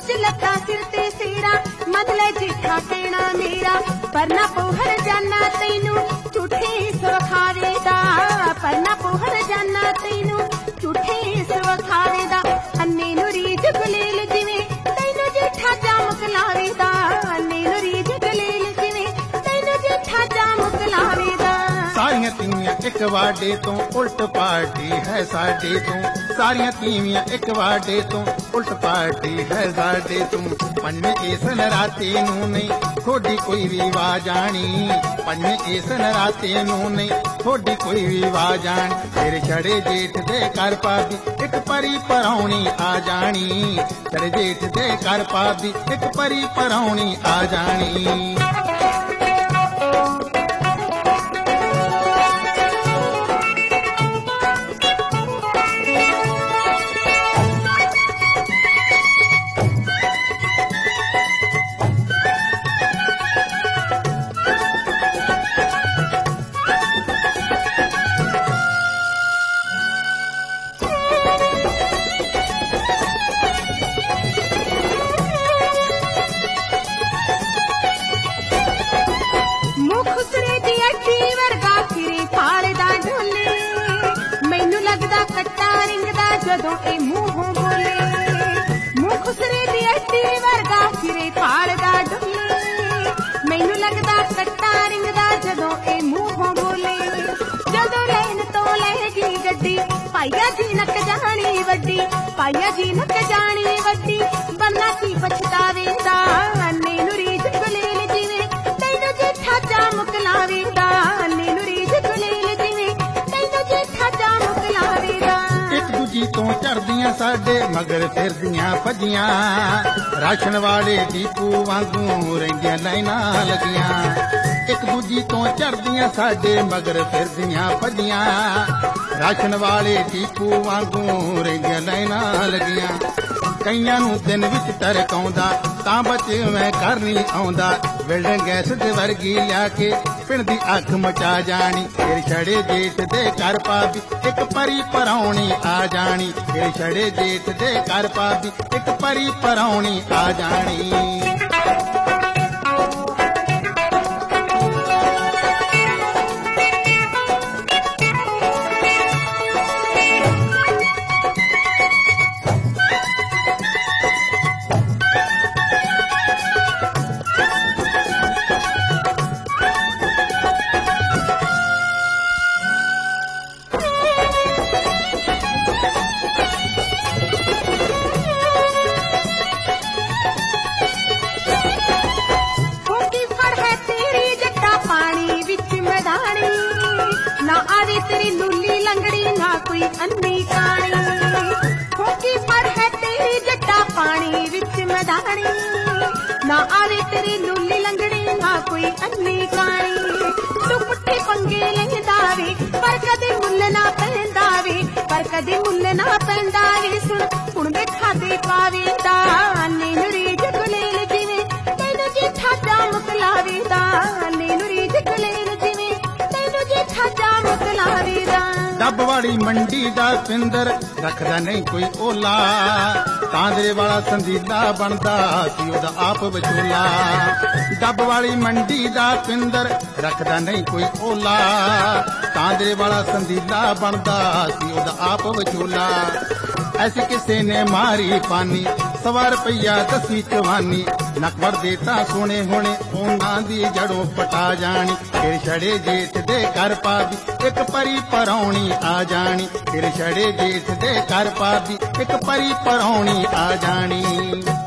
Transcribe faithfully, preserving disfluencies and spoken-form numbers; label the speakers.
Speaker 1: कुछ लता सिर ते सेरा मदले जिठा कहना मेरा पर ना पोहर जाना तैनू झूठे सवखावेदा पर ना पोहर जाना तैनू झूठे सवखावेदा अन्ने नू रीझ गुलेल जिवें तैनू जिठा जामक लावेदा अन्ने नू रीझ गुलेल जिवें तैनू जिठा जामक लावेदा।
Speaker 2: सारियां तीवियां एक वाडे तो उल्ट पार्टी है साडे तो सारियां तीवियां एक वाडे तो उल्ट पार्टी है साडे तो पंजवे इस नराते नू नहीं थोड़ी कोई भी वाजानी पंजवे इस नराते नू नहीं थोड़ी कोई भी वाजानी तेरे छड़े जेठ दे कर पादी एक परी परौनी आ जानी तेरे जेठ दे कर पादी एक परी परौनी आ जानी।
Speaker 1: जदों ए मूहों बोले मुंह खुसरे दी अड्डी वर्गा सिरे फाड़दा डुले मैनू लगदा कट्टा रिंगदा जदों ए मूहों बोले जदों लैन तो लहगी गड्डी पाइया जी नक जानी वड्डी पाइया जी नक जानी वड्डी बन्ना की पछतावेदा अन्ने नू रीझ गुलेल जिवें तैनू जिठा जामक लावेदा अन्ने नू रीझ गुलेल जिवें तैनू जिठा जामक लावेदा।
Speaker 2: दूजी तो चढ़दियां साडे मगर फिरदियां भजियां राशन वाले दीपू वांगू रहिंदियां लाइनां लगियां एक दूजी तो चढ़दियां साडे मगर फिरदियां भजियां राशन वाले दीपू वांगू रहिंदियां लाइनां लगियां कईयां नू दिन विच तरक आउंदा तां बचे मैं घर नहीं आउंदा बिल्डिंग गैस दे वर्गी लिया के पिंड दी अख मचा जानी फिर छड़े जेठ दे कर पाबी एक परी परौनी आ जानी फिर छड़े जेठ दे कर पाबी एक परी परौनी आ जानी।
Speaker 1: तेरी लुली लंगड़ी ना कोई अन्नी कानी होकी पर है तेरी जट्टा पानी विच मदानी ना आवे तेरी लुली लंगड़ी ना कोई अन्नी कानी तू पुट्ठे पंगे लैंदा वे पर कदे मुल ना पैंदा वे पर कदे मुल ना पैंदा वे सुन हुण बैठा दे पावेदा अन्ने नू रीझ गुलेल जिवें तैनू जिठा जामक लावेदा अन्ने नू रीझ गुलेल जिवें तैनू जिठा जामक लावेदा।
Speaker 2: डब वाली मंडी दा पिंदर रखदा नहीं कोई ओला तांदरे वाला संदीला बनदा सी ओदा आप विचोला डब वाली मंडी दा पिंदर रखदा नहीं कोई ओला तांदरे वाला संदीला बनदा सी ओदा आप विचोला ऐसे किसे ने मारी पानी सवा रुपया दसी चवानी नकबर देता सोने होने ओना दी जड़ों पटा जानी फिर छड़े जेठ दे कर पाबी एक परी परौनी आ जानी फिर छड़े जेठ दे कर पाबी एक परी परौनी आ जानी।